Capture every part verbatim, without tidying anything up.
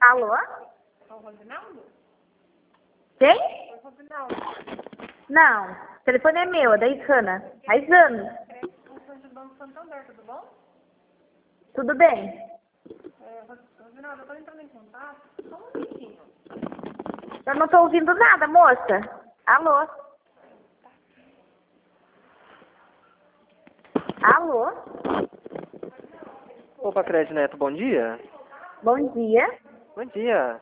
Alô? É o Rosinaldo? Quem? É o Rosinaldo. Não, o telefone é meu, é da Isana. A Isana. Função de Banco Santander, tudo bom? Tudo bem? É, Rosinaldo, eu tô entrando em contato. Só um minutinho. Eu não tô ouvindo nada, moça. Alô? Alô? Opa, Crédito Neto, bom dia. Bom dia. Bom dia.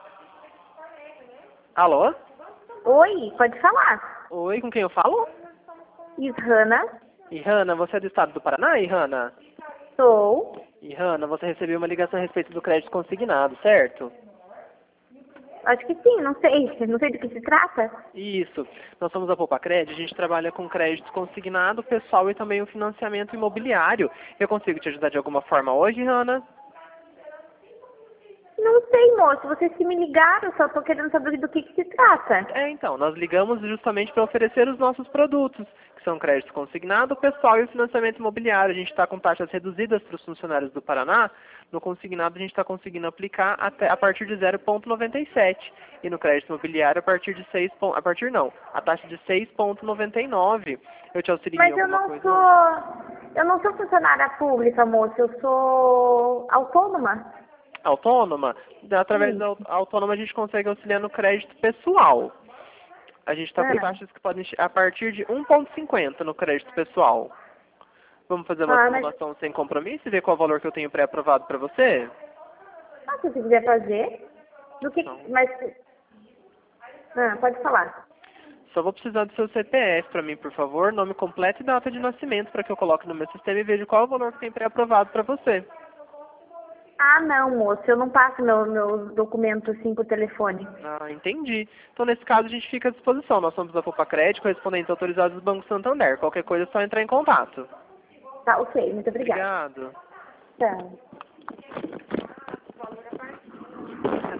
Alô? Oi, pode falar. Oi, com quem eu falo? Isana, Ihana, você é do estado do Paraná, Ihana? sou. Ihana, você recebeu uma ligação a respeito do crédito consignado, certo? Acho que sim, não sei. Não sei do que se trata. Isso. Nós somos a Poupa Crédito, a gente trabalha com crédito consignado, pessoal e também o financiamento imobiliário. Eu consigo te ajudar de alguma forma hoje, Ihana? Não sei, moço. Vocês que me ligaram, só tô querendo saber do que, que se trata. É, então, nós ligamos justamente para oferecer os nossos produtos, que são crédito consignado, pessoal e o financiamento imobiliário. A gente está com taxas reduzidas para os funcionários do Paraná. No consignado a gente está conseguindo aplicar até a partir de zero vírgula noventa e sete. E no crédito imobiliário a partir de seis, a partir não, a taxa de seis vírgula noventa e nove. Eu te auxilio em Mas eu alguma não coisa? sou. Eu não sou funcionária pública, moço. Eu sou autônoma. Autônoma? Através Sim. da au- autônoma a gente consegue auxiliar no crédito pessoal. A gente está com Ah, taxas que podem che- a partir de um vírgula cinquenta no crédito pessoal. Vamos fazer uma ah, mas simulação sem compromisso e ver qual valor que eu tenho pré-aprovado para você? ah, se você quiser fazer. Do que. Não. Mas. Ah, pode falar. Só vou precisar do seu C P F para mim, por favor, nome completo e data de nascimento para que eu coloque no meu sistema e veja qual é o valor que tem pré-aprovado para você. Ah, não, moço. Eu não passo meu, meus documentos assim por telefone. Ah, entendi. Então, nesse caso, a gente fica à disposição. Nós somos a Poupa Crédito, correspondentes autorizados do Banco Santander. Qualquer coisa é só entrar em contato. Tá, ok. Muito obrigada. Obrigado. Tchau.